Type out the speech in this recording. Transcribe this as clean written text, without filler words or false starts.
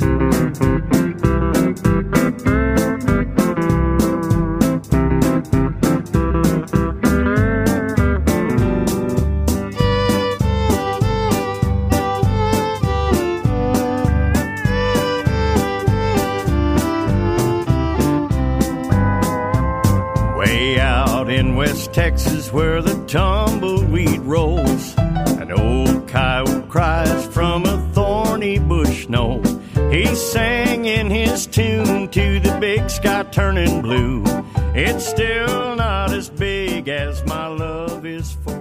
In West Texas where the tumbleweed rolls, an old coyote cries from a thorny bush knoll. He sang in his tune to the big sky turning blue. It's still not as big as my love is for